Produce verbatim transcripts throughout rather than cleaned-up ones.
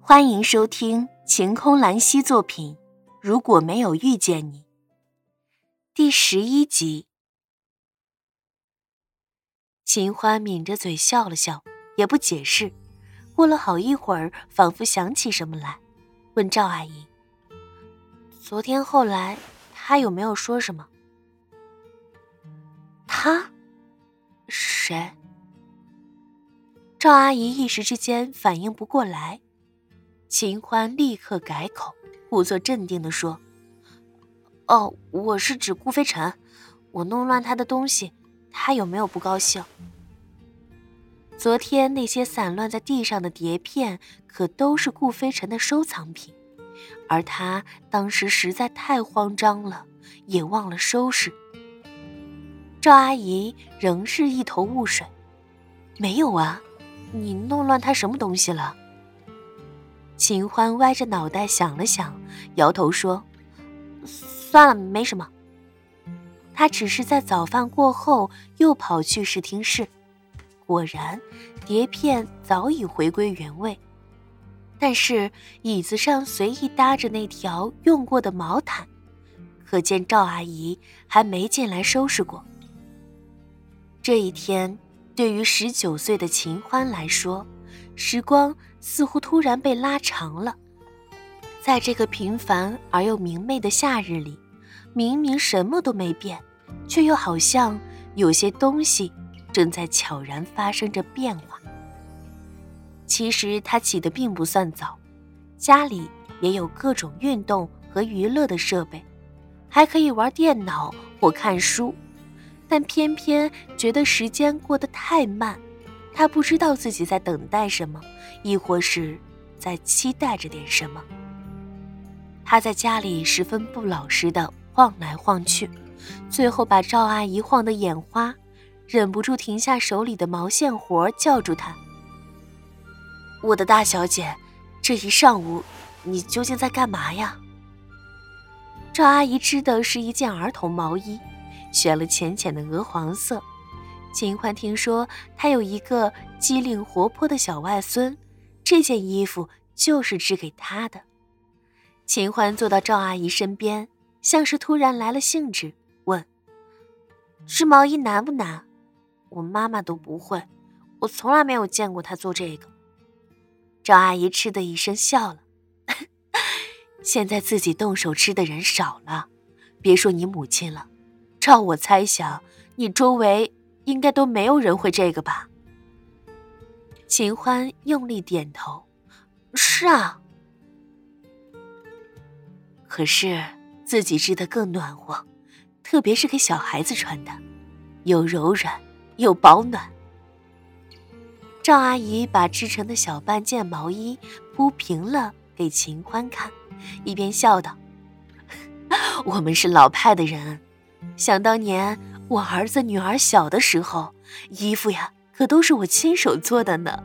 欢迎收听晴空兰溪作品《如果没有遇见你》第十一集。秦欢抿着嘴笑了笑，也不解释。过了好一会儿，仿佛想起什么来，问赵阿姨：“昨天后来他有没有说什么？”他？谁？赵阿姨一时之间反应不过来。秦欢立刻改口，故作镇定地说：“哦，我是指顾飞尘，我弄乱他的东西，他有没有不高兴？”昨天那些散乱在地上的碟片可都是顾飞尘的收藏品，而他当时实在太慌张了，也忘了收拾。赵阿姨仍是一头雾水：“没有啊，你弄乱他什么东西了？”秦欢歪着脑袋想了想，摇头说：“算了，没什么。”他只是在早饭过后又跑去视听室，果然碟片早已回归原位，但是椅子上随意搭着那条用过的毛毯，可见赵阿姨还没进来收拾过。这一天对于十九岁的秦欢来说，时光似乎突然被拉长了。在这个平凡而又明媚的夏日里，明明什么都没变，却又好像有些东西正在悄然发生着变化。其实他起得并不算早，家里也有各种运动和娱乐的设备，还可以玩电脑或看书，但偏偏觉得时间过得太慢，他不知道自己在等待什么，亦或是在期待着点什么。他在家里十分不老实地晃来晃去，最后把赵阿姨晃得眼花，忍不住停下手里的毛线活，叫住她：“我的大小姐，这一上午你究竟在干嘛呀？”赵阿姨织的是一件儿童毛衣，选了浅浅的鹅黄色。秦欢听说她有一个机灵活泼的小外孙，这件衣服就是织给她的。秦欢坐到赵阿姨身边，像是突然来了兴致，问：“织毛衣难不难？我妈妈都不会，我从来没有见过她做这个。”赵阿姨嗤的一声笑了：“现在自己动手织的人少了，别说你母亲了，照我猜想，你周围应该都没有人会这个吧？”秦欢用力点头：“是啊。”可是自己织得更暖和，特别是给小孩子穿的，又柔软又保暖。赵阿姨把织成的小半件毛衣铺平了给秦欢看，一边笑道：“我们是老派的人，想当年我儿子女儿小的时候，衣服呀可都是我亲手做的呢。”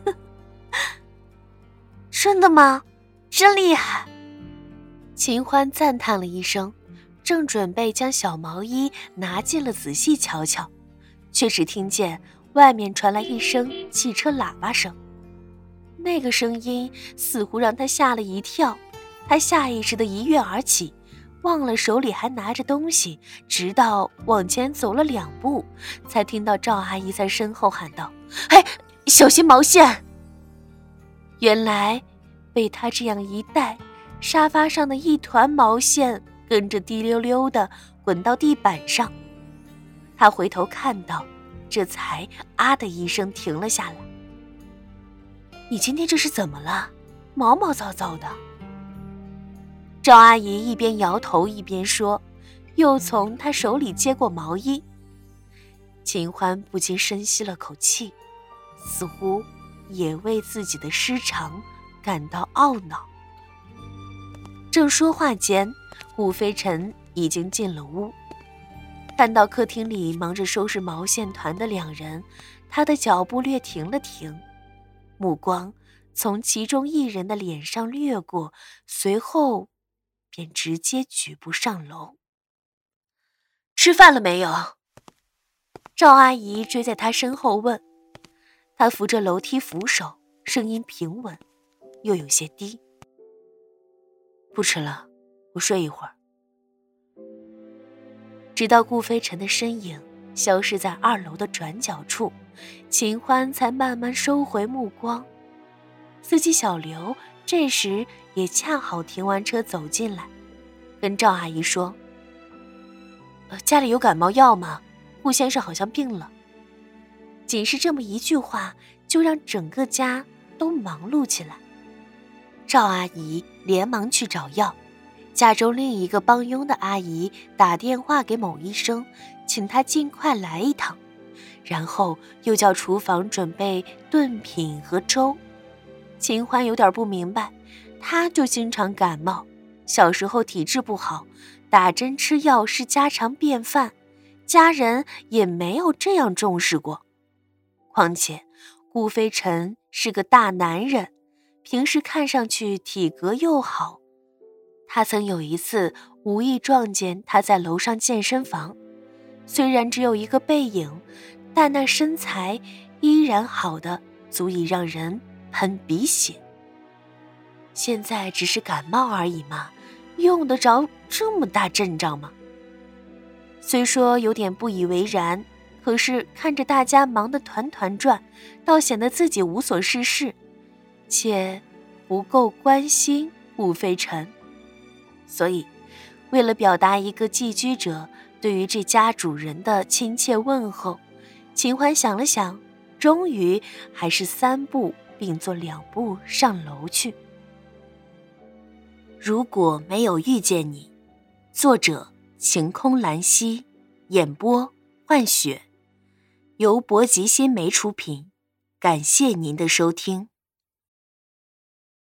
真的吗？真厉害！秦欢赞叹了一声，正准备将小毛衣拿进了仔细瞧瞧，却只听见外面传来一声汽车喇叭声。那个声音似乎让他吓了一跳，他下意识地一跃而起，忘了手里还拿着东西，直到往前走了两步，才听到赵阿姨在身后喊道：“哎，小心毛线！”原来被他这样一带，沙发上的一团毛线跟着滴溜溜地滚到地板上。他回头看到，这才啊的一声停了下来。“你今天这是怎么了？毛毛躁躁的。”赵阿姨一边摇头一边说，又从他手里接过毛衣。秦欢不禁深吸了口气，似乎也为自己的失常感到懊恼。正说话间，顾飞尘已经进了屋，看到客厅里忙着收拾毛线团的两人，他的脚步略停了停，目光从其中一人的脸上掠过，随后便直接举步上楼。“吃饭了没有？”赵阿姨追在他身后问。他扶着楼梯扶手，声音平稳：“ 又有些低。不吃了，我睡一会儿。直到顾飞尘的身影消失在二楼的转角处，秦欢才慢慢收回目光。司机小刘这时也恰好停完车走进来，跟赵阿姨说：呃，家里有感冒药吗？顾先生好像病了。仅是这么一句话，就让整个家都忙碌起来。赵阿姨连忙去找药，家中另一个帮佣的阿姨打电话给某医生，请他尽快来一趟，然后又叫厨房准备炖品和粥。秦欢有点不明白，他就经常感冒，小时候体质不好，打针吃药是家常便饭，家人也没有这样重视过。况且顾飞尘是个大男人，平时看上去体格又好。他曾有一次无意撞见他在楼上健身房，虽然只有一个背影，但那身材依然好的足以让人喷鼻血。现在只是感冒而已嘛，用得着这么大阵仗吗？虽说有点不以为然，可是看着大家忙得团团转，倒显得自己无所事事，且不够关心顾飞尘。所以为了表达一个寄居者对于这家主人的亲切问候，秦欢想了想，终于还是三步并作两步上楼去。如果没有遇见你，作者晴空兰溪，演播幻雪，由博吉新媒出品，感谢您的收听。